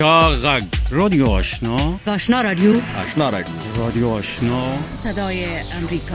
غږ رادیو آشنا رادیو رادیو آشنا صدای امریکا.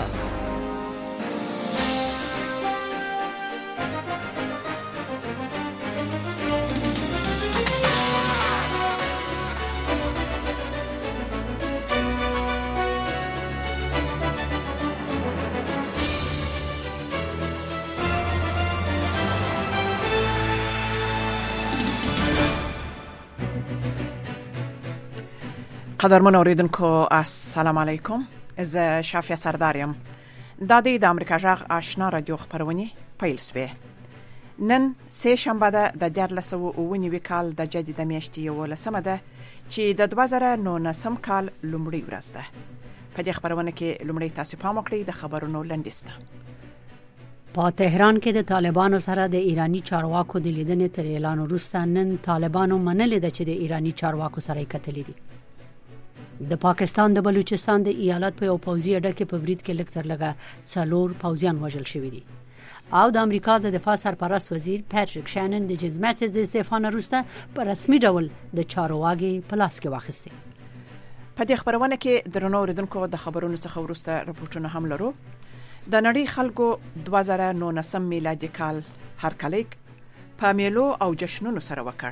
قدرمن اوریدونکو السلام علیکم. زه شافیه سردارم. د امریکا غږ آشنا رادیو خبرونه پیل شوه. نن سه شنبه ده د 2019 کال د جدید میاشتې 11 ده چې د 2019 کال لومړی ورځ ده. په دې خبرونه کې لومړی تاسو پام وکړئ د خبرونو لنډیسته. په تهران کې د طالبانو سره د ایرانی چارواکو د لیدنې تر اعلان وروسته نن طالبانو منلې ده چې د ایرانی چارواکو سره کتلې دي. د پاکستان د بلوچستان د ایالت په یو پوځي اډه کې په برید کې لکتر لګا 4 پوځیان وژل شوي دي. او د امریکا د دفاع سرپرست وزیر پاتریک شانن د جیمز ماتیس د استعفا وروسته په رسمي ډول د چارواکي په لاس کې واخیسته. په دې خبرونه کې درنو اوریدونکو د خبرونو څخه وروسته راپورټونه هم لرو. د نړۍ خلکو 2019 میلادي کال هر کلیک په میلو او جشنونو سره وکړ.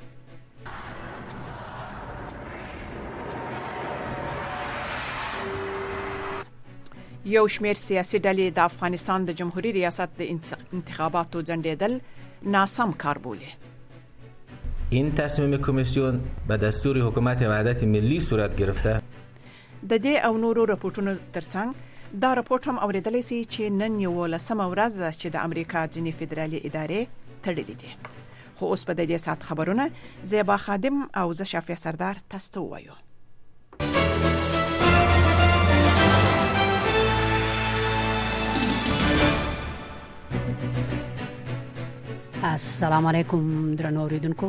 یو شمېر سیاسي ډلې د افغانستان د جمهوریت ریاست د انتخاباتو ځنډیدل ناسم کار بولي. این تصمیم کمیسیون به دستور حکومت وحدت ملی صورت گرفته. د دې او نورو راپورټونو ترڅنګ دا راپورټ هم اوریدلی سي چې نن 11 ورځ ده چې د امریکا ځینې فدرالي ادارې تړلې دي. خو اوس په دې سات خبرونه زیبا خادم او زه شافیه سردار تاسو ته وایو. السلام علیکم درنو اوریدونکو.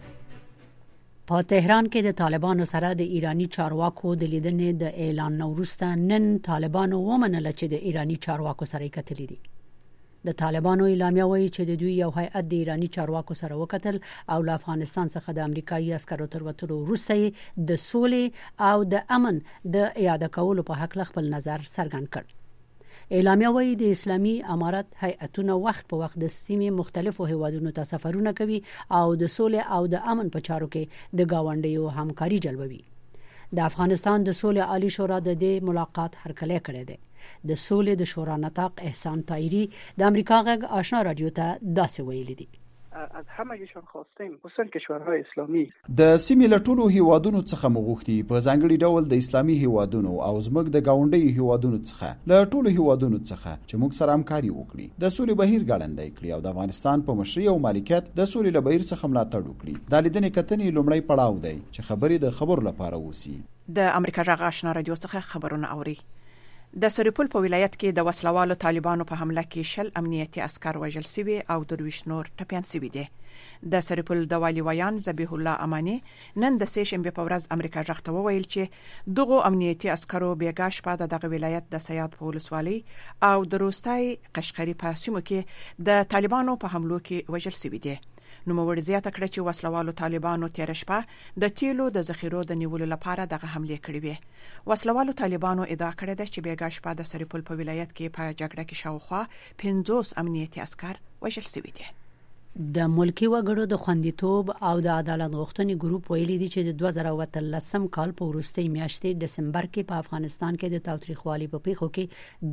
په تهران کې د طالبانو سره د ایرانی چارواکو د لیدنې د اعلان وروسته نن طالبانو ومنله چې د ایرانی چارواکو سره کتلې دي. د طالبانو اعلامیه وایي چې د دوی یو هیئت د ایرانی چارواکو سره وکتل او له افغانستان څخه د امریکایي عسکرو تر وتلو وروسته د سولې او د امن د اعاده کولو په حق خپل نظر څرګند کړ. اعلامیه وایي د اسلامي امارت هیئتونه وخت په وخت د سیمې مختلفو هیوادونو ته سفرونه کوي او د سولې او د امن په چارو کې د گاونډیو همکاري جلبوي. د افغانستان د سولې عالی شورا د دې ملاقات هرکلی کړی دی. د سولې د شورا نطاق احسان طایری د امریکا غږ آشنا رادیو ته داسې ویلي دي. از همه‌شان خواستیم خصوصا کشورهای اسلامی د سیمې له ټولو هیوادونو څخه مغوښتي په ځانګړي ډول د اسلامي هیوادونو او زموږ د گاونډي هیوادونو څخه له ټولو هیوادونو څخه چې موږ سره همکاري وکړي، د سولې بهیر ګړندی کړي او د افغانستان په مشرۍ او مالکیت د سولې له بهیر څخه ملاتړ وکړي. د لیدنې کتنې لومړی پړاو دی چې خبرې د خبرو لپاره وسی. د امریکا غږ آشنا رادیو څخه خبرونه اوري. د سرپل په ولایت کې د وسلوالو طالبانو په حمله کې 60 امنیتي عسكر وژل شوي او 23 نور ټپيان شوي دي. د سرپل د والی ویان ذبیح الله امانی نن د سه شنبه په ورځ امریکا غږ ته وویل چې دغه امنیتي عسکرو بیګاش په دغه ولایت د سیاد په ولسوالۍ او د روستای قشقری په سیمو کې د طالبانو په حملو کې وژل شوي دي. نو موږ زیاته کړ چې وسلوالو طالبانو تیر شپه د تیلو د ذخیرو د نیولو لپاره دغه حمله کړې وي. وسلوالو طالبانو ادعا کړې ده چې بیګاش په د سرپل په ولایت کې په جګړه کې شاوخوا 50 امنیتي عسكر وژل شوي دي. د ملکی وګړو د خوندیتوب او د عدالت غوښتنې ګروپ ویلي دي چې د 2013 کال په وروستۍ میاشتې دسمبر کې په افغانستان کې د تاوتریخوالي په پیښو کې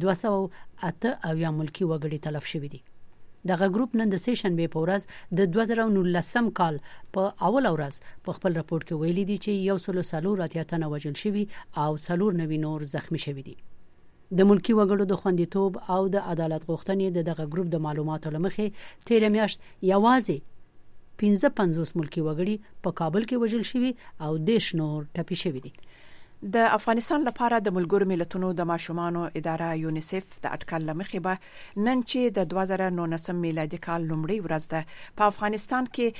208 ملکی وګړي تلف شوي دي. دغه ګروپ نن د سه شنبه په ورځ د 2019 کال په اول ورځ په خپل راپور کې ویلي دي چې 140 تنه وژل شوي او 4 نور زخمی شوي دي. د ملکی وګړو د خوندیتوب او د عدالت غوښتنې دغه ګروپ د معلوماتو لمخې تیر میاشت یوازې 55 ملکی وګړي په کابل کې وژل شوي او 10 نور ټپي شوي دي. د افغانستان لپاره د ملګرو ملتونو د ماشومانو اداره یونیسف د اټکل لمخې به نن چې د 2019 میلادي کال لومړی ورځ ده په افغانستان کې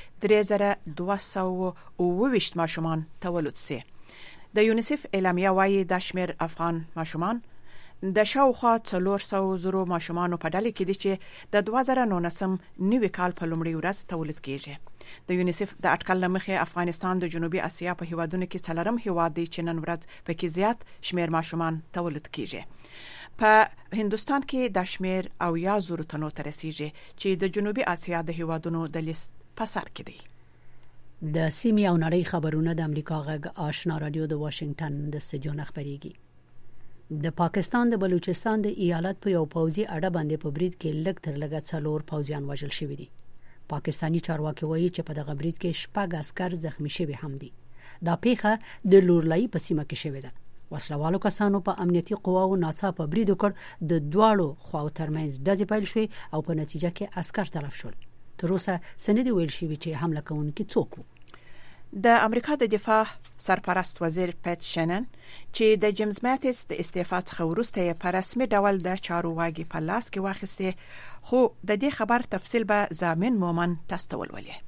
3220 ماشومان تولد سي. د یونیسف اعلامیه وايي د شمیر افغان ماشومان د شاوخوا 400 ماشومان په ډله کې دي چې د 2019 نوي کال په لومړۍ ورځ تولید کیږي. د یونیسف د اټکل لمخې افغانستان د جنوبي اسیا په هیوادونو کې څلورم هیواد دی چې نن ورځ پکې زیات شمیر ماشومان تولید کیږي. په هندستان کې د شمیر او یا زورو تنو ته رسیږي چې د جنوبي اسیا د هیوادونو د لیست په سر کې دی. د سیمې او نړۍ خبرونه د امریکا غږ آشنا رادیو د واشنگټن د استودیو خبريږي. د پاکستان د بلوچستان د ایالت په یو پوځي اډه باندې په برید کې لږ تر لږه 4 پوځیان وژل شوي دي. پاکستانی چارواکي وایي چې په دغه برید کې 6 عسكر زخمی شوي هم دي. دا پیښه د لورلای په سیمه کې شوې ده. وسلوالو کسانو په امنیتي قواو ناڅاپه برید وکړ. د دواړو خواو ترمنځ ډزې پیل شوې او په نتیجه کې عسكر تلف شول. تر اوسه سند ویل شوی چې حمله کوونکي څوک وو. د امریکا د دفاع سرپرست وزیر پیټ شنن چې د جیمز ماتیس د استعفا څخه وروسته په رسمي ډول د چارو واګي په لاس کې واخیسته، خو د دې خبر تفصیل به زامن مومن تاسو ولولئ.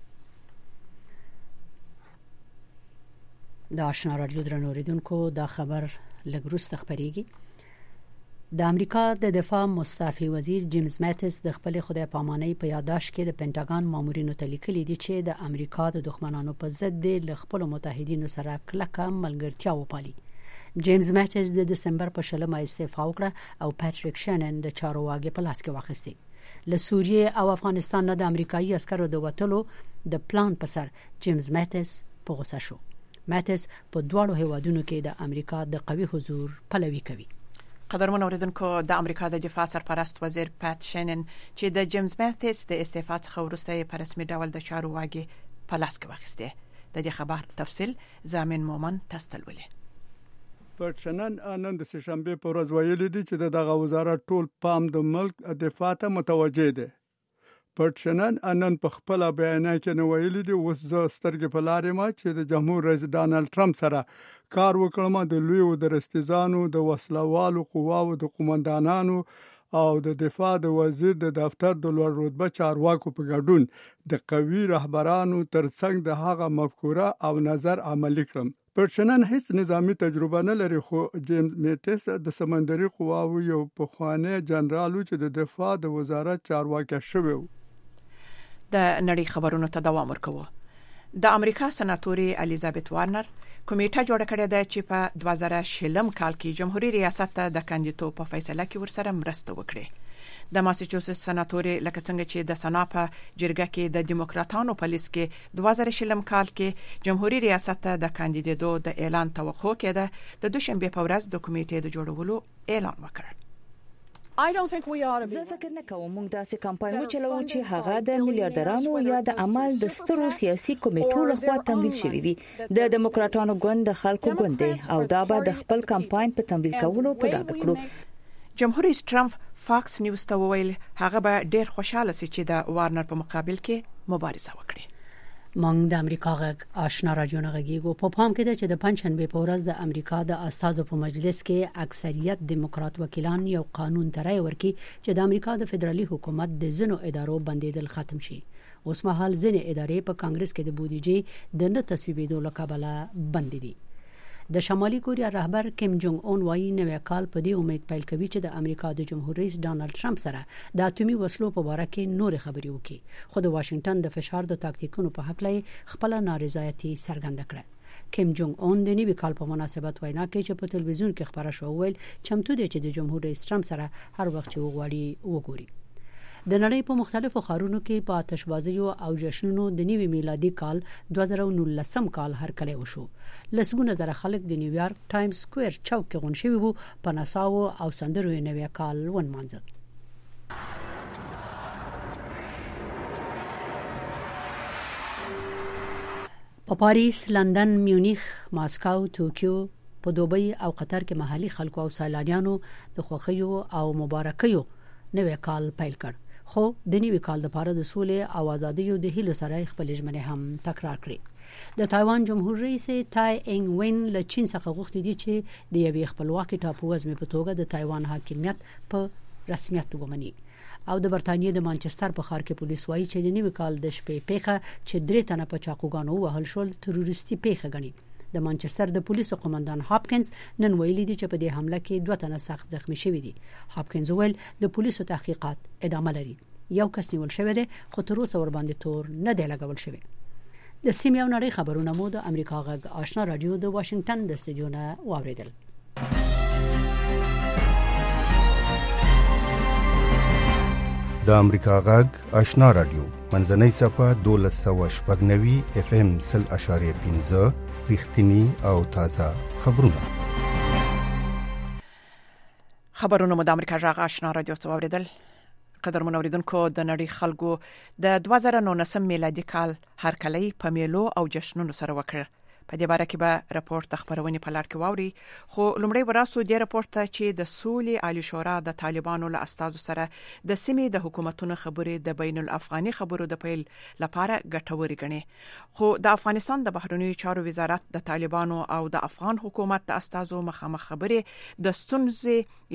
د آشنا رادیو درنوریدونکو دا خبر لږ وروسته خبريږي. د امریکا د دفاع مستعفي وزیر جیمز ماتیس د خپل خدای پامانۍ په یاداشت کې د پینټاګان مامورینو ته لیکلي دي چې د امریکا د دښمنانو په ضد د خپل متحدینو سره کلکه ملګرتیا وپالي. جیمز ماتیس د دسمبر په 20 استعفا وکړه او پاتریک شنن د چارو واګي په لاس کې واخیسته. له سوریه او افغانستان نه د امریکایي عسکرو د وټلو د پلان په سر جیمز ماتیس په غوسه شو. ماتیس په دواړو هیوادونو کې د امریکا د قوي حضور پلوي کوي. قدرمن اوریدونکو، د امریکا د دفاع سرپرست وزیر پیټ شنن چې د جیمز ماتیس د استعفا څخه وروسته په رسمي ډول د چارو واګي په لاس کې واخیسته. د دې خبر تفصیل زامن مومن تاسو ولولئ. پیټ شنن نن د سهشنبه په ورځ ویلي دي چې دغه وزارت ټول پام د ملک دفاع ته متوجه دی. پیټ شنن نن په خپل بیان کې ویلي دي اوس زه سترګې په لارې ما چې د جمهور رئیس ډانلډ ټرمپ سره کار وکړم د لوی درستیزانو د وسلوالو قواو د قومندانانو او د دفاع د وزیر د دفتر د لوړ رتبه چارواکو په ګډون د قوي رهبرانو ترڅنګ د هغه مفکوره او نظر عملي کړم. پرشنن هیڅ نظامی تجربه نه لري، خو جیمز ماتیس د سمندري قواو یو پخوانی جنرالو چې د دفاع د وزارت چارواکي شوی و. د نړۍ خبرونو ته دوام ورکوو. د امریکا سناتوري الیزابت وارنر کمیټه جوړه کړې ده چې په 2020 کال کې جمهوریت ریاست ته د کاندیدوب په فیصله کې ورسره مرسته وکړي. د ماساچوسټس سناتوري لکه څنګه چې د سنا په جرګه کې د دیموکراتانو په لیست کې 2020 کال کې جمهوریت ریاست ته د کاندیدوب د اعلان توقع کېده، د دوشنبه په ورځ د کمیټې د جوړولو اعلان وکړ. زه فکر نه کوم موږ داسې کمپاین وچلوو چې هغه د میلیارډرانو یا د عمل د سترو سیاسي کمیټو لخوا تمویل شوی وي. د دیموکراتانو ګوند د خلکو ګوند دی او دا به د خپل کمپاین په تمویل کولو په ډاګه کړو. جمهور رئیس ټرمپ فاکس نیوز ته وویل هغه به ډیر خوشاله شي چې د وارنر په مقابل کې مبارزه وکړي. مونږ د امریکا غږ آشنا رادیو نه غږیږو. په پام کې ده چې د پنځشنبه په ورځ د امریکا د استازو په مجلس کې اکثریت دیموکرات وکیلان یو قانون ترای ورکي چې د امریکا د فدرالي حکومت د زنو ادارو بندیدل ختم شي. اوس مهال ځینې ادارې په کانګرس کې د بودیجې د نه تصویبېدو له کبله بند دي. د شمالي کوریا رهبر کیم جونګ اون وایي نوې کال په دې امید پیل کوي چې د امریکا د جمهور رئیس ډانلډ ټرمپ سره د اټومي وسلو په اړه کې نور خبرې وکړي، خو د واشنگټن د فشار د تاکتیکونو په حق لای خپل نارضایتي څرګنده کړه. کیم جونګ اون د نوې کال په مناسبت وینا کې چې په تلویزیون کې خبره شو ویل چمتو دی چې د جمهور رئیس ټرمپ سره هر وخت وغواړي وګوري. د نړۍ په مختلفو ښارونو کې په آتشبازیو او جشنونو د نوي میلادي کال 2019 کال هرکلی وشو. لسګونه زره خلک د نیویارک ټایم سکوير چوک کې غونډ شوي وو، په نڅاو او سندرو یې نوی کال ونمانځه. په پاریس، لندن، میونخ، ماسکو، توکیو، په دوبۍ او قطر کې محلي خلکو او سیلانیانو د خوښیو او مبارکیو نوی کال پیل کړ، خو د نوي کال لپاره د سولې او ازادۍ د هیلو سره خپل ژمنې هم تکرار کړې. د تایوان جمهور رئیس تای انګ وین له چین څخه غوښتي دي چې د یوې خپلواکي ټاپو وزمې په توګه د تایوان حاکمیت په رسمیت ومني. او د برتانیې د مانچستر په ښار کې پولیس وایي چې د نوي کال د شپې پیښه چې 3 تنه په چاقوګانو وهل شول تروریستي پیښه ګڼي. د مانچستر د پولیسو قومندان هاپکینز نن ویلي دی چې په دې حمله کې 2 تنه سخت زخمی شوي دي. هاپکینز ویل د پولیسو تحقیقات ادامه لري. یو کس نیول شوی دی خو تر اوسه ور باندې تور نه دی لګول شوی. د سیمې او نړۍ خبرونه مو د امریکا غږ آشنا رادیو د واشنگټن د استودیو نه واوریدل. د امریکا غږ آشنا رادیو منځنۍ صفه 1290 اف ام 0.15 رښتینی او تازه خبرونه مو د امریکا غږ آشنا رادیو څخه واوریدل. قدر منوریدونکو د نړۍ خلکو د 2019 میلادي کال هرکلی په میلو او جشنونو سره وکړ. په دې باره کې به راپورټ خبرونه په لار کې واوري، خو لومړی وراسو د راپورټ ته چې د سولې عالی شورا د طالبانو له استازو سره د سیمې د حکومتونو خبرې د بین الافغاني خبرو د پیل لپاره ګټوري ګڼي. خو د افغانستان د بهرنیو چارو وزارت د طالبانو او د افغان حکومت د استازو مخامخ خبرې د ستونزې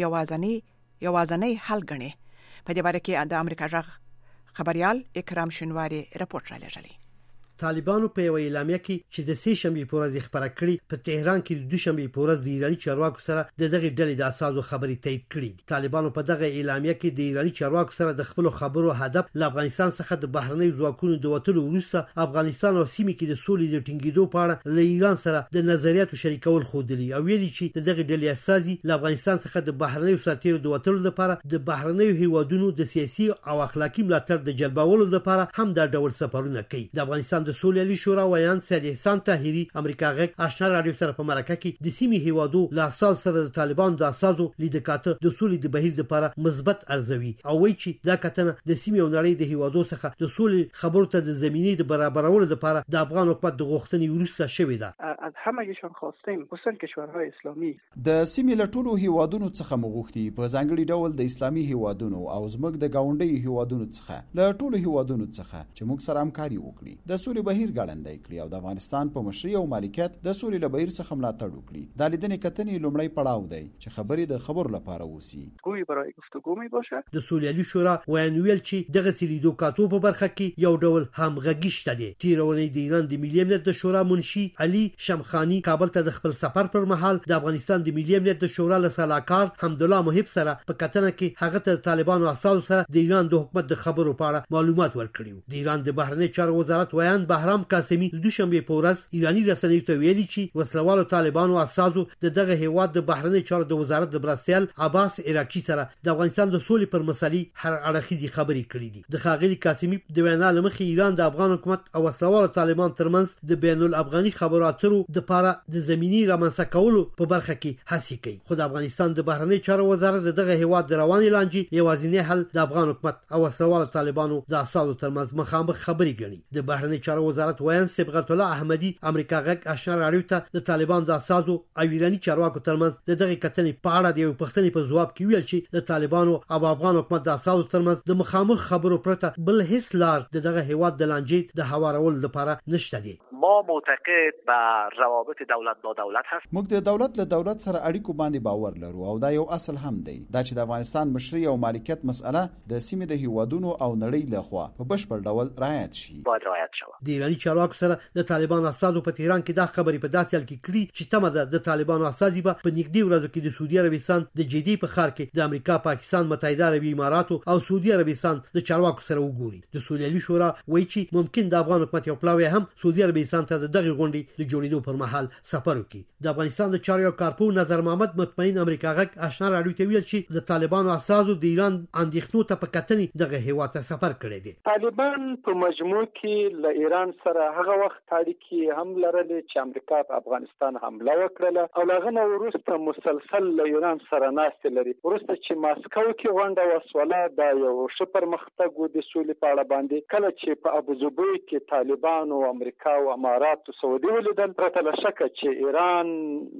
یوازنۍ حل ګڼي. په دې باره کې د امریکا غږ خبريال اکرام شنواری راپورټ را لېږلی. طالبانو په یو اعلامیه کې چې د سې شنبې په ورځ خبره کړې په تهران کې د دوشنبې په ورځ د ایراني چارواکو سره د دغه ډلې د اساسو خبرې تایید کړې. طالبانو په دغه اعلامیه کې د ایراني چارواکو سره د خپل خبرو هدف له افغانستان څخه د بهرنۍ ځواکونو د وټلو وروسته افغانستان او سیمې کې د سولې د ټینګېدو په اړه له ایران سره د نظریاتو شریکول خودلی او ویلي چې د دغه ډلې اساسي له افغانستان څخه د بهرنۍ ساتیرو د وټلو لپاره د بهرنۍ هیوادونو د سیاسي او اخلاقی ملاتړ د جلبولو لپاره هم دا ډول سفرونه کوي. د افغانستان د سولې عالی شورا ویان سید احسان طاهری امریکا غږ آشنا رادیو سره په مرکه کې د سیمې هیوادو له اساس سره د طالبانو د اساسو لیدکاته د سولې د بهیر لپاره مثبت ارزوي او وایي چې دا کتنه د سیمې او نړۍ د هیوادو څخه د سولې خبرو ته د زمینې د برابرولو لپاره د افغان حکومت د غوښتنې وروسته شوې ده. از همه‌شان خواستیم خصوصا کشورهای اسلامی د سیمې له ټولو هیوادونو څخه مغوښتي په ځانګړي ډول د اسلامي هیوادونو او زموږ د گاونډي هیوادونو څخه له ټولو هیوادونو څخه چې موږ سره همکاري وکړي، د سولې بهیر ګړندی کړي او د افغانستان په مشرۍ او مالکیت د سولې له بهیر څخه ملاتړ وکړي. د لیدنې کتنې لومړی پړاو دی چې خبرې د خبرو لپاره وسی. گوی برای گفتگو می باشه. د سولې عالی شورا ویل چې دغه سلیدو کاتو په برخه کې یو ډول همغږي شته دي. تیرونی د ایران د ملي امنیت د شورا منشي علي شمخانی کابل ته د خپل سفر پر مهال د افغانستان د ملي امنیت د شورا له سلاکار حمدالله محب سره په کتنه کې هغه ته طالبانو اساسو سره د ایران د حکومت د خبرو په اړه معلومات ورکړي. د ایران د بهرنی چارو وزارت ویان بهرام قاسمی د دوشنبه په ورځ ایرانی رسنیو ته ویلي چې وسلوالو طالبانو اساسو دغه هیواد د بهرنی چارو د وزارت د برسل عباس عراقي سره د افغانستان د سولې پر مسلې هر اړخیزي خبرې کړې دي. د خاغلی قاسمی د وینا لمخې ایران د افغان حکومت او وسلوالو طالبان ترمنځ د بین الافغاني خبرو اترو د لپاره د زمینی رامنځته کولو په برخه کې هڅې کوي. خو د افغانستان د بهرنی چارو وزارت دغه هیواد د رواني لانجې یوازینی حل د افغان حکومت او وسلوالو طالبانو د اساسو ترمنځ مخامخ خبرې ګڼي. د بهرنی چارو وزارت ویان صبغت الله احمدی امریکا غږ آشنا رادیو ته د طالبان د اساسو او ایرانی چارواکو ترمنځ د دغه کتنې په اړه د یو پښتني په ځواب کې ویل چې د طالبانو او افغان حکومت د اساسو ترمنځ د مخامخ خبرو پرته بل هیڅ لار دغه هیواد د لانجې د هوارولو لپاره نشته دي. ما معتقد به روابط دولت با دولت هست. موږ د دولت له دولت سره اړیکو باندې باور لرو او دا یو اصل هم دی دا چې د افغانستان مشرۍ او مالکیت مسأله د سیمې د هیوادونو او نړۍ لخوا په بشپړ ډول رعایت شي. باید رعایت شي. د ایرانی چارواکو سره د طالبانو اساسو په تهران کې دا خبرې په داسې حال کې کړي چې تمه ده د طالبانو اساسي په نږدې ورځو کې د سعودي عربستان د جدي په ښار کې د امریکا، پاکستان، متحده عربي اماراتو او سعودي عربستان د چارواکو سره وګوري. د سولې عالی شورا وایي چې ممکن د افغان حکومت یو پلاوی هم سعودي عربستان ته دغه غونډې د جوړېدو پر مهال سفر وکړي. د افغانستان د چارو کارپو نظر محمد مطمئن امریکا غږ آشنا رادیو ته ویل چې د طالبانو اساسو د ایران اندېښنو ته په کتنې دغه هیواد ته سفر کړی دی. طالبان په مجموع کې له ایران سره هغه وخت اړیکې هم لرلې چې امریکا په افغانستان حمله وکړه او هغه نو وروسته مسلسل له ایران سره ناست لري. وروسته چې ماسکو کې غونډه وسوله دا یو ښه پرمختګ و د سولې په اړه باندې. کله چې په ابوظبي کې طالبان او امریکا او امارات او سعودي ولیدل پرته له شکه چې ایران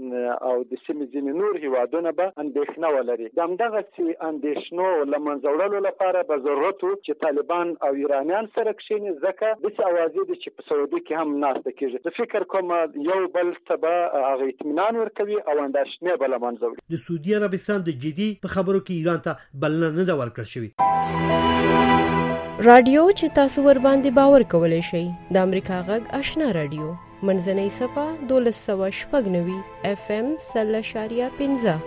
او د سیمې ځینې نور هیوادونه به اندېښنه ولري. د همدغه اندېښنو له منځه وړلو لپاره به ضرورت و چې طالبان او ایرانیان سره کښېني ځکه داسې اوازې دي چې په سعودي کې هم ناسته کېږي. زه فکر کوم یو بل ته به هغه اطمینان ورکوي او اندېښنې به له منځه وړي. د سعودي عربستان د جدي په خبرو کې ایران ته بلنه نه ده ورکړل شوې. رادیو چې تاسو ور باندې باور کولای شئ د امریکا غږ آشنا رادیو منځنۍ صفه 1290 FM 0.15.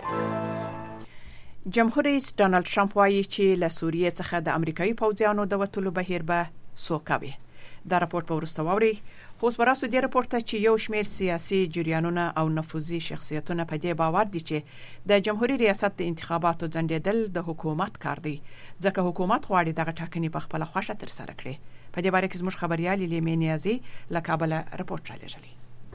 جمهور رئیس ډانلډ ټرمپ وایي چې له سوریې څخه د امریکایي پوځیانو د وټولو بهیر به سوکوي. دا راپورټ په ورسته ووري خو سپاراسو دی راپورټ ته چې یو شمېر سیاسي جریانونه او نفوذي شخصیتونه په دې باور دي چې د جمهوریت ریاست د انتخاباتو ځنډېدل د حکومت کار دی ځکه حکومت غواړي دغه ټاکنې په خپل خوښه تر سره کړي. په دې باره کې زموږ خبريال لیمې نیازي له کابل راپورټ را لېږلی.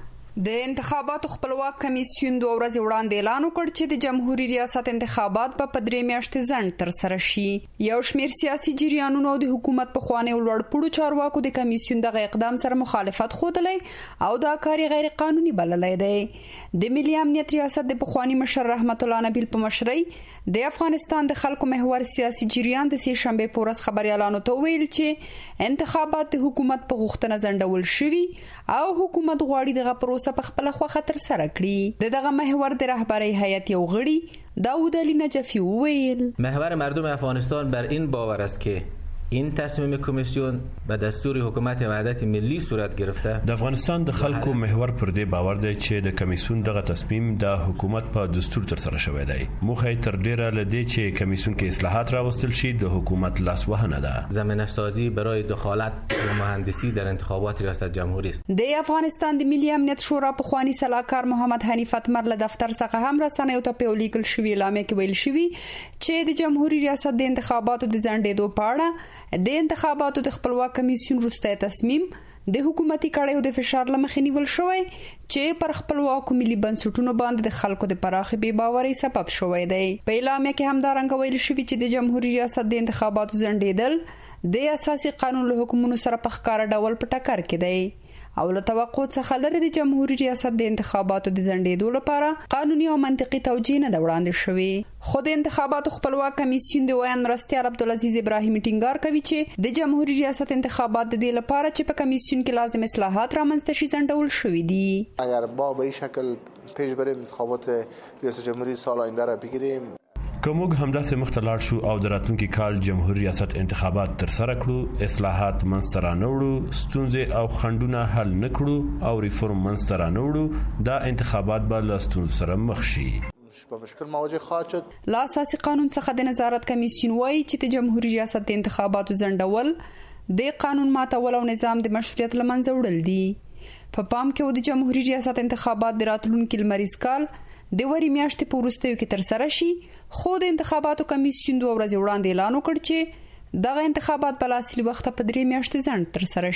د انتخاباتو خپلواک کمیسیون 2 ورځې وړاندې اعلان وکړ چې د جمهوریت ریاست انتخابات په 3 میاشتې ځنډ تر سره شي. یو شمېر سیاسي جریانونو او د حکومت په خوانې لوړپوړو چارواکو د کمیسیون دغه اقدام سره مخالفت خوده او دا کار غیر قانوني بللی دی. د ملي امنیت ریاست د پخوانی مشر رحمت الله نبیل په مشرۍ د افغانستان د خلکو محور سیاسي جریان د سې شنبه په ورځ خبريالانو ته ویل چې انتخابات د حکومت په غوښتنه ځنډول شوي او حکومت غواړي دغه پروسه په خپل خوخه تر سره کړي. دغه محور د رهبری هیئت یو غړي داوود علی نجفی ویل محور مردم افغانستان بر این باور است که این تصمیم کمیسیون به دستور حکومت وحدت ملی صورت گرفته. د افغانستان د خلکو محور پر دې باور دی چې د کمیسیون دغه تصمیم د حکومت په دستور تر سره شوی دی. موخه تر ډیره لدی چې کمیسیون کې اصلاحات راوستل شي د حکومت لاس وهنه ده. زمینه سازی برای دخالت و مهندسی در انتخابات ریاست جمهوری است. د افغانستان د ملي امنیت شورا په خواني صلاحکار محمد حنیف اتمر له دفتر څخه هم رسنیو ته په لیکل شوی اعلامیه کې ویل شوی چې د جمهوریت ریاست د انتخاباتو د ځنډېدو په اړه د انتخاباتو د خپلواک کمیسیون وروستی تصمیم د حکومتي کړیو د فشار لمخې نیول شوی چې پر خپلواکو ملي بنسټونو باندې د خلکو د پراخې بې باورۍ سبب شوی دی. په اعلامیه کې همدارنګه ویل شوی چې د جمهوریت ریاست د انتخاباتو ځنډېدل د اساسي قانون له حکمونو سره په ښکاره ډول په ټکر کې دی او له توقع څخه لري د جمهوریت ریاست د انتخاباتو د ځنډېدو لپاره قانوني او منطقي توجیه نه وړاندې شوې. خو د انتخاباتو خپلواک کمیسیون د ویان مرستیال عبدالعزیز ابراهیمي ټینګار کوي چې د جمهوریت ریاست انتخابات د دې لپاره چې په کمیسیون کې لازم اصلاحات رامنځته شي ځنډول شوي دي. اگر ما به این شکل پیش بریم انتخابات ریاست جمهوری سال آینده را بگیریم کومګ همداسې مختلط شو او د راتلونکي کال جمهوریت ریاست انتخابات تر سره کړو اصلاحات منځته رانوړو ستونزې او خنډونه حل نکړو او ریفورم منځته رانوړو دا انتخابات به له ستونزو سره مخ شي. با مشکل مواجه خواهد شد. لا اساسي قانون څخه د نظارت کمیسیون وایي چې د جمهوریت ریاست د انتخاباتو ځنډول د قانون ماتول او نظام د مشروعیت لمنځه وړل دي. په پام کې و د جمهوریت ریاست انتخابات د راتلونکي لمریز کال د وری میاشتې په وروستیو کې تر سره شي خو د انتخاباتو کمیسیون 2 ورځې وړاندې اعلان وکړ چې دغه انتخابات په اصلي وخت په 3 میاشتې ځنډ تر سره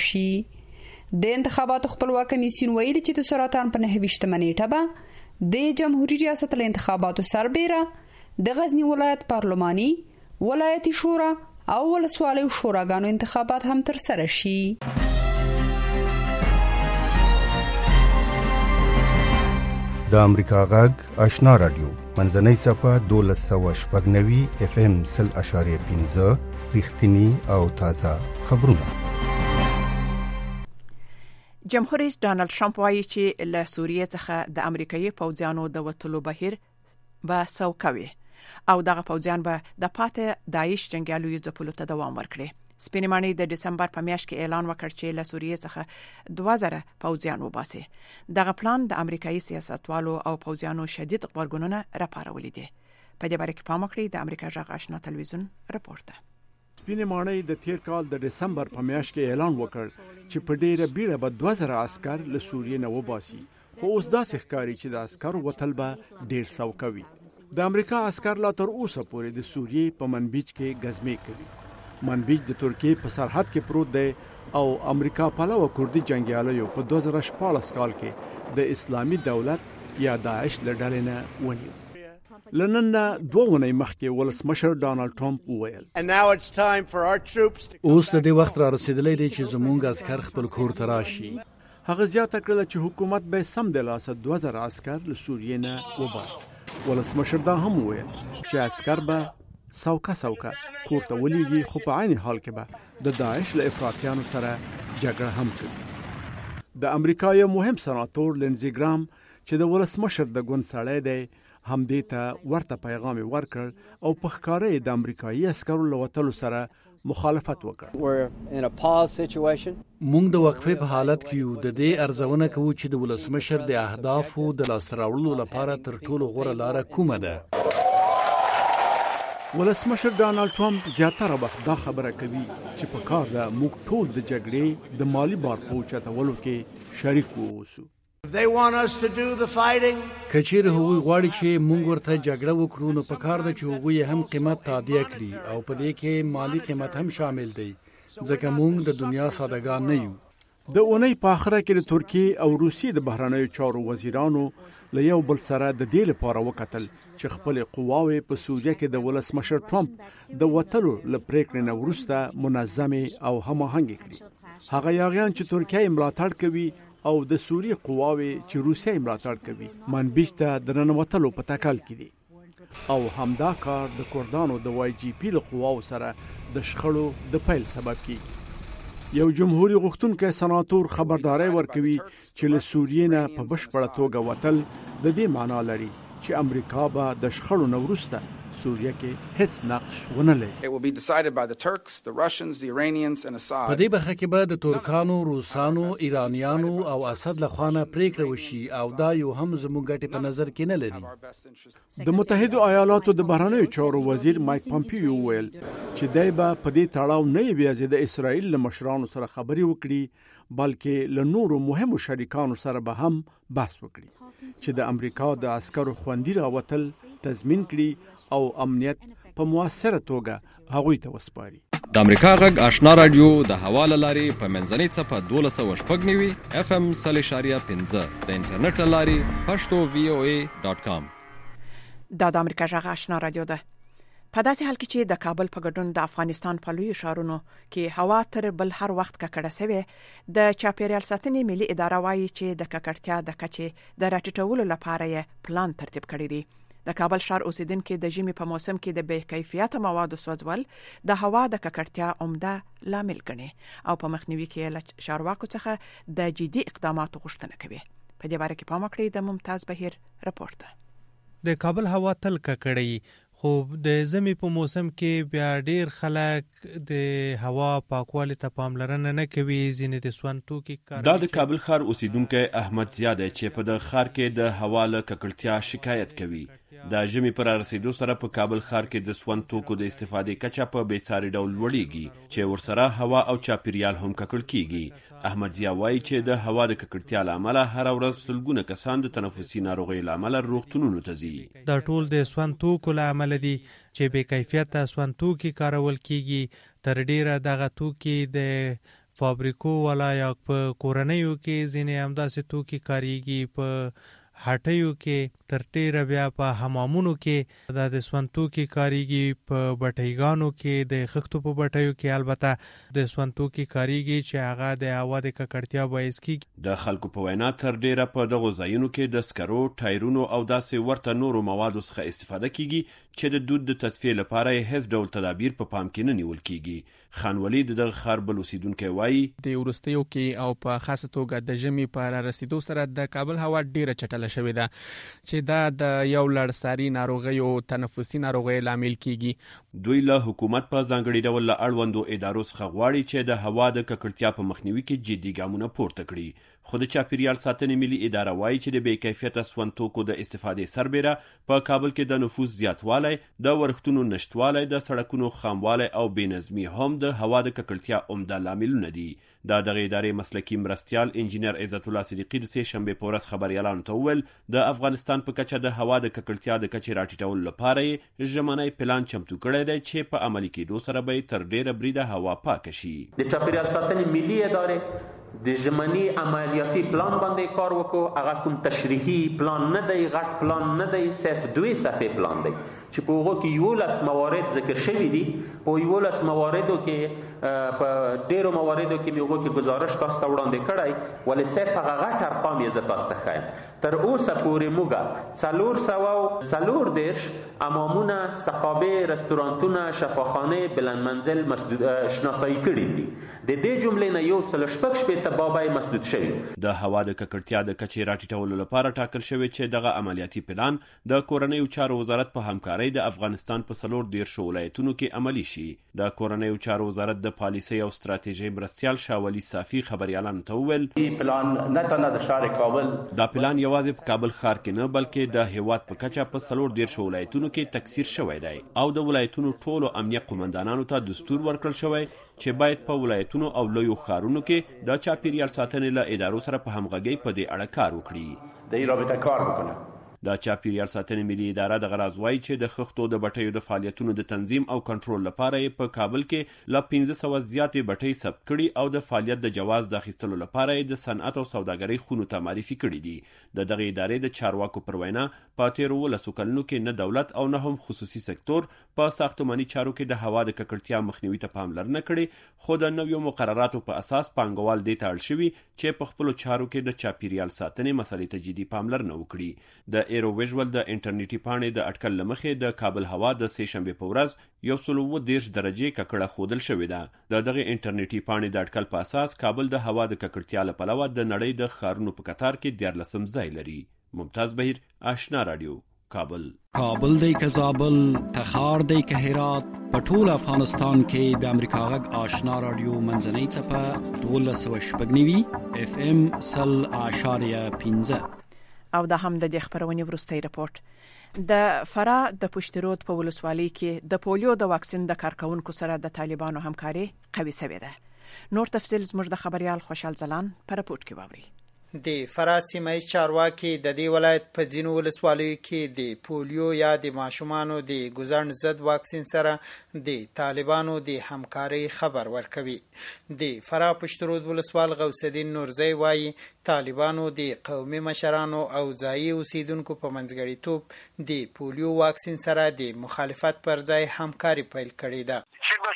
شي. د انتخاباتو خپلواک کمیسیون ویلي چې د سرطان په 9 نیټه به د جمهوریت ریاست له انتخاباتو سربېره د غزنی ولایت پارلماني ولایتي شورا او ولسوالیو شوراګانو انتخابات هم تر سره شي. د امریکا غږ آشنا رادیو منځنۍ صفه 1290 FM 0.15 رښتینی او تازه خبرونه. جمهور رئیس ډانلډ ټرمپ وایي چې له سوریې څخه د امریکایي پوځیانو د وټولو بهیر به سوکوي او دغه پوځیان به د پاتې داعش جنگیالو ځپلو ته دوام ورکړي. سپینمانی د دسمبر په میاشت کې اعلان وکړ چې له سوریې څخه 2000 پوځیان وباسي. دغه پلان د امریکایي سیاستوالو او پوځیانو شدید غبرګونونه راپارولې دي. په دې باره کې پام وکړئ د امریکا غږ آشنا تلویزیون راپورټ. سپینمانی د تیر کال د دسمبر په میاشت کې اعلان وکړ چې په ډیره بیړه به 2000 عسكر له سوریې نه وباسي. خو اوس داسې ښکاري چې د عسکرو وتل به ډیر سوکوي. د امریکا عسكر لا تر اوسه پورې د سوریې په منبیج کې غزمې کوي. منبیج د ترکیې په سرحد کې پروت دی او امریکا پلوه کوردي جنگیالیو په 2014 کال کې د اسلامي دولت یا داعش له ډلې نه ونیو. لنن 2 ونې مخکې ولسمشر ډانلډ ټرمپ وویل اوس د دې وخت را رسیدلی دی چې زموږ عسكر خپل کور ته راشي. هغه زیاته کړل چې حکومت به سم د لاسه 2000 عسكر له سوریې نه وباسي. ولسمشر دا هم وویل چې عسكر به سوکا کور ته ولېږي خو په عین حال کې به د داعش له افراطیانو سره جګړه هم کوي. د امریکا یو مهم سناتور لینزي ګرام چې د ولسمشر د ګوند سړی دی همدې ته ورته پیغام ورکړ او په ښکاره د امریکایي عسکرو له وتلو سره مخالفت وکړ. موږ د وقفې په حالت کې یو. د دې ارزونه کوو چې د ولسمشر د اهدافو د لاسته راوړلو لپاره تر ټولو غوره لاره کومه ده. ولسمشر ډانلډ ټرمپ زیاتره وخت دا خبره کوي چې په کار ده موږ ټول د جګړې د مالی بار په اوچتولو کې شریک واوسو. کچیر هغوی غواړي چې موږ ورته جګړه وکړو نو په کار ده چې هغوی هم قیمت تعدیه کړي او په دې کې مالی قیمت هم شامل دی ځکه موږ د دنیا سادهګان نه یو. د اونۍ په اخره کې د ترکیې او روسیې د بهرنیو چارو وزیرانو له یو بل سره د دې لپاره وکتل چې خپل قواوې په سوریه کې د ولسمشر ټرمپ د وتلو له پریکړې نه وروسته منظمې او هماهنګ کړي. هغه یاغیان چې ترکیه ملاتړ کوي او د سوریې قواوې چې روسیه ملاتړ کوي منبج ته د ننوتلو په تکل کې دي او همدا کار د کردانو د وای جی پی له قواو سره د شخړو د پیل سبب کیږي. یو جمهوریت غوښتونکی سناتور خبرداري ورکوي چې له سوریې نه په بشپړه توګه وتل د دې معنی لري چې امریکا به د شخړو نه وروسته سوریه کې هیڅ نقش ونه لري. په دې برخه کې به د ترکانو، روسانو، ایرانیانو او اسد له خوا نه پریکړه وشي او دا یو هم زموږ ګټې په نظر کې نه لري. د متحده ایالاتو د بهرنیو چارو وزیر مایک پامپیو ویل چې دای به په دې تړاو نه یوازې د اسرائیل له مشرانو سره خبرې وکړي بلکې له نورو مهمو شریکانو سره به هم بحث وکړي چې د امریکا د عسکرو خوندي راوتل تضمین کړي او امنیت په موثره توګه هغوی ته وسپاري. د امریکا غږ آشنا رادیو د حواله لاري په منځنۍ صفه 12.15 FM 3.15 د انټرنیټ لاري pashto.voa.com. دا د امریکا غږ آشنا رادیو ده. په داسې حال کې چې د کابل په ګډون د افغانستان په لوی ښارونو کې هوا تر بل هر وخت ککړه شوې، د چاپیریال ساتنې ملي اداره وایي چې د ککړتیا د کچې د راټیټولو لپاره یې پلان ترتیب کړی دی. د کابل ښار اوسیدونکو د ژمي په موسم کې د بې کیفیته موادو سوځول د هوا د ککړتیا عمده لامل ګڼي او په مخنیوي کې له چارواکو څخه د جدي اقداماتو غوښتنه کوي. په دې باره کې پام وکړئ. د ممتاز بهیر رپورت. د کابل هوا تل ککړی خو د ژمي په موسم کې بیا ډیر خلک د هوا پاکوالي ته پاملرنه نه کوي. ځینې د سون توکي کار دا د کابل ښار اوسیدونکو احمد زیاده چې په د ښار کې د هوا له ککړتیا شکایت کوي. د ژمي پر رسیدو سره په کابل ښار کې د سون توکو د استفادې کچه په بیساري ډول لوړیږي چې ورسره هوا او چاپیریال هم ککړ کیږي. احمد زیا وایي چې د هوا د ککړتیا له امله هر ورځ سلګونه کسان د تنفسي ناروغیو له امله روغتونونو ته ځي. دا ټول د سون توکو له امله دي چې بې کیفیته سون توکي کارول کیږي. تر ډیره دغه توکي د فابریکو ولا یا په کورنیو کې ځینې همداسې توکي کاریږي. په هټیو کې تر ډیره بیا په حمامونو کې د سون توکي کاریږي. په بټیګانو کې د خښتو په بټیو کې البته د سون توکي کاریږي چې هغه د هوا د ککړتیا باعث کیږي. د خلکو په وینا تر ډیره په دغو ځایونو کې د سکرو، ټایرونو او داسې ورته نورو موادو څخه استفاده کیږي چې د دود د تصفیې لپاره هیڅ ډول تدابیر په پام کې نه نیول کیږي. خانولي د دغه ښار بل اوسیدونکی وایي د وروستیو کې او په خاصه توګه د ژمي په رارسیدو سره د کابل هوا ډیره چټله شوې ده چې دا د یو لړساري ناروغیو تنفسي ناروغیو لامل کیږي. دوی له حکومت په ځانګړي ډول له اړوندو ادارو څخه غواړي چې د هوا د ککړتیا په مخنیوي کې جدي ګامونه پورته کړي. خو د چاپیریال ساتنې ملي اداره وایي چې د بې کیفیته سون توکو د استفادې سربیره په کابل کې د نفوس زیاتوالی، د ورښتونو نشتوالی، د سړکونو خاموالی او بې نظمي هم د هوا د ککړتیا عمده لاملونه دي. د دغه ادارې مسلکي مرستیال انجینر عزت الله صدیقي د سې شنبې په ورځ خبریالانو ته وویل د افغانستان په کچه د هوا د ککړتیا د کچې راټیټولو لپاره یې ژمنی پلان چمتو کړی دی چې په عملي کېدو سره به تر ډیره بریده هوا پاکه شي. د چاپیریال ساتنې ملي ادارې د ژمنی عملیاتي پلان باندې کار وکړو. هغه کوم تشریحي پلان نه دی، غټ پلان نه دی، صرف 2 صفحې پلان دی چې په هغه کې 11 موارد ذکر شوي دي. په 11 مواردو کې په ډیرو مواردو کې موږ کې گزارش تاسو ته وړاندې کړی، ولې صرف هغه غټ ارقام یې زه تاسو ته ښیم. تر اوسه پورې موږ 440 امامونه، سقابې، رستورانتونه، شفاخانې، بلند منزل شناسایی کړي دي. د دې جملې نه 116 بیرته بابای مسدود شوی. د هوا د ککړتیا د کچې راټیټولو لپاره ټاکل شوی چې دغه عملیاتي پلان د کورنیو چارو وزارت په همکارۍ د افغانستان په 14 ولایتونو کې عملی شي. د کورنیو چارو وزارت د پالیسۍ او ستراتیژۍ مرستیال شاه ولی صافي خبريالانو ته وویل پلان نه تنه د ښار کابل دا پلان یوازې په کابل ښار کې نه بلکې د هیواد په کچه په 14 ولایتونو کې تکثیر شوی دی او د ولایتونو ټولو امنیه قومندانانو ته دستور ورکړل شوی چې باید په ولایتونو او لویو ښارونو کې د چاپیریال ساتنې له ادارو سره په همغږۍ په دې اړه کار وکړي. د دې رابطه کار وکړي. د چاپیریال ساتنې ملي اداره د غراض وایي چې د خښتو د بټیو د فعالیتونو د تنظیم او کنټرول لپاره یې په کابل کې له 1500 زیاتې بټۍ ثبت کړي او د فعالیت د جواز د اخیستلو لپاره یې د صنعت او سوداګرۍ خونو ته معرفي کړي دي. د دغه ادارې د چارواکو پر وینا په تیرو 12 کلونو کې نه دولت او نه هم خصوصي سکتور په ساختماني چارو کې د هوا د ککړتیا مخنیوي ته پاملرنه کړې، خو د نویو مقرراتو په اساس پانګوال دې ته اړ شوي چې په خپلو چارو کې د چاپیریال ساتنې مسلې ته جدي پاملرنه وکړي. د ایرو ویژوال د انټرنیټي پاڼې د اټکل لمخې د کابل هوا د سه شنبه په ورځ 130 درجې ککړه خودل شوې ده. د دغه انټرنیټي پاڼې د اټکل په اساس کابل د هوا د ککړتیا لپاره د نړۍ د ښارونو په قطار کې 14 ځای لري. ممتاز بهیر، آشنا رادیو، کابل. کابل دی که زابل، تخار دی که هرات، په ټول افغانستان کې د امریکا غږ آشنا رادیو منځنۍ څپه 1290 FM 0.15 او دا هم د خبرونې ورستۍ رپورت. د فراه د پشترود په ولسوالۍ کې د پولیو د واکسین د کارکونکو سره د طالبانو همکاري قوي شوې ده. نور تفصیل زموږ د خبريال خوشحال زلان په رپورت کې واوري. د فراه سیمه چارواکي د دې ولایت په ځینو ولسوالیو کې د پولیو یا د ماشومانو د ګزړن ضد واکسین سره د طالبانو د همکاري خبر ورکوي. د فراه پشترود ولسوال غوث الدین نورزی وایي طالبانو د قومي مشرانو او ځایي اوسیدونکو په منځګړیتوب د پولیو واکسین سره د مخالفت پر ځای همکاري پیل کړې ده.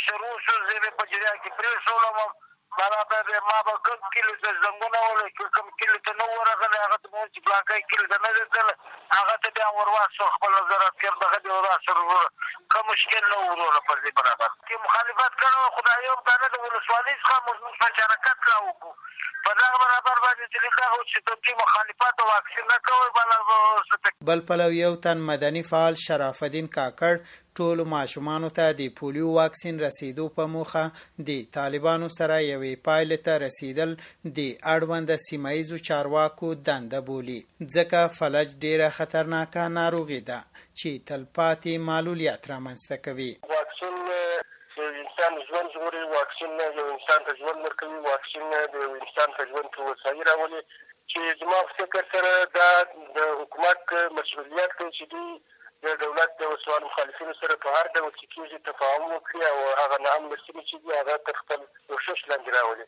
برابر ما به کوم کلی ته زنګونه ولې کوم کلی ته نو ورغله هغه ته مو چې بلاکای کلی ته نه دل هغه ته بیا ورواس خپل نظارت کړ دغه دی وراسره کوم مشکل نه وروره پر دې برابر کې مخالفت کړو خدایو باندې د ولسوالۍ څخه مشارکت راوکو په دا برابر باندې چې دا چې د مخالفت او واکسین نه کوي بل پلو یو تن مدني فعال شرف الدین کاکړ ټول ماشومانو ته د پولیو واکسین رسیدو په موخه د طالبانو سره یوې پایلې ته رسیدل د اړوند سیمایزو چارواکو دنده بولي، ځکه فلج ډیره خطرناکه ناروغي ده چې تلپاتې معلولیت رامنځته کوي. واکسین انسان ژوند ژغوري، واکسین یو انسان ته ژوند ورکوي، واکسین د انسان ته ژوند کې وسایي راولي چې زما په فکر سره دا د حکومت مسؤلیت دی چې دوی د دولت د وسوال مخالفینو سره په هر ډول کې کېږي تفاهم وکړي او هغه نام لسمې چې دي هغه تر خپل کوشش لاندې راولي.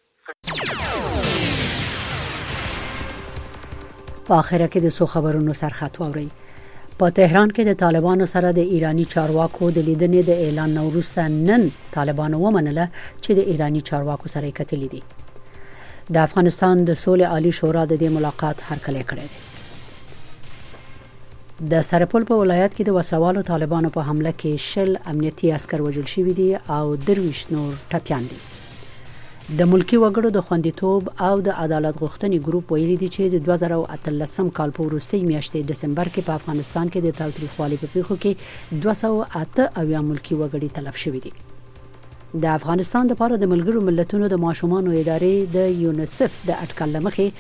په آخره کې د څو خبرونو سرخط واوري. په تهران کې د طالبانو سره د ایرانی چارواکو د لیدنې د اعلان وروسته نن طالبانو ومنله چې د ایرانی چارواکو سره کتلې دي. د افغانستان د سولې عالی شورا د دې ملاقات هرکلی کړی دی. د سرپل په ولایت کې د وسوالو طالبانو په حمله کې 10 امنیتي عسكر وژل شوي دي او 23 نور ټپيان دي. د ملکی وګړو د خوندیتوب او د عدالت غوښتنې ګروپ ویلي دي چې د 2013 کال په وروستۍ میاشتې دسمبر کې په افغانستان کې د تاوتریخوالي په پیښو کې 208 ملکی وګړي تلف شوي دي. د افغانستان لپاره د ملګرو ملتونو د ماشومانو ادارې د یونیسف د اټکل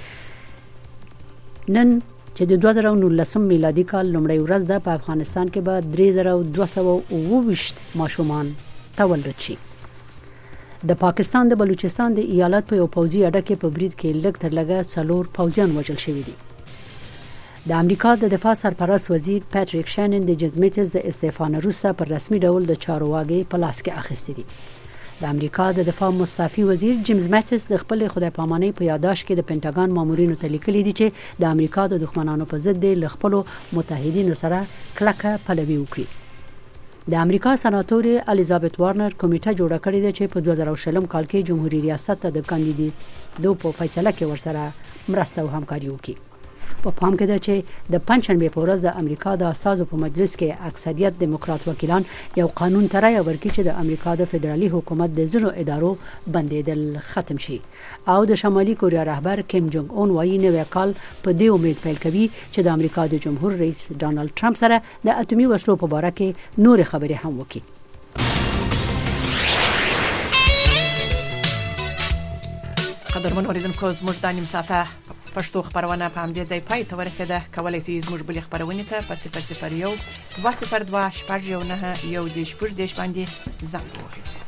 لمخې نن چې د 2019 میلادي کال لومړی ورځ ده په افغانستان کې به 3228 ماشومان تولد شي. د پاکستان د بلوچستان د ایالت په یو پوځي اډه کې په برید کې لږ تر لږه 4 پوځیان وژل شوي دي. د امریکا د دفاع سرپرست وزیر پاتریک شانن د جزمیتز د استعفا وروسته پر رسمي ډول د چارواکي په لاس کې اخیستي دي. د امریکا د دفاع مستعفي وزیر جیمز ماتس د خپل خدای پامانۍ په یاداش کې د پینټاګان مامورینو ته لیکلي دي چې د امریکا د دښمنانو په ضد د خپل متحدینو سره کلکه پلوي وکړي. د امریکا سناتور الیزابت وارنر کمیټه جوړه کړې ده چې په 2020 کال کې جمهوریت ریاست ته د کاندیدو په فیصله کې ورسره مرسته او همکاري وکړي. په پام کې ده چې د پنځشنبه په ورځ د امریکا د اساسو په مجلس کې اکثریت دیموکرات وکیلان یو قانون ترای ورکړي چې د امریکا د فدرالي حکومت د ځینو ادارو بندیدل ختم شي او د شمالي کوریا رهبر کیم جونګ اون وايي نوې کال په دې امید پیل کوي چې د امریکا د جمهور رئیس ډانلډ ټرمپ سره د اتومي وسلو په اړه کې نور خبرې هم وکړي. قدرمن اوریدونکو زموږ د نیم ساعته پښتو خبرونه په همدې ځای پای ته ورسېده. کولای شئ زموږ بلې خبرونه ته په 001 202 شپږ 1 1 10 باندې زنګ ووهئ.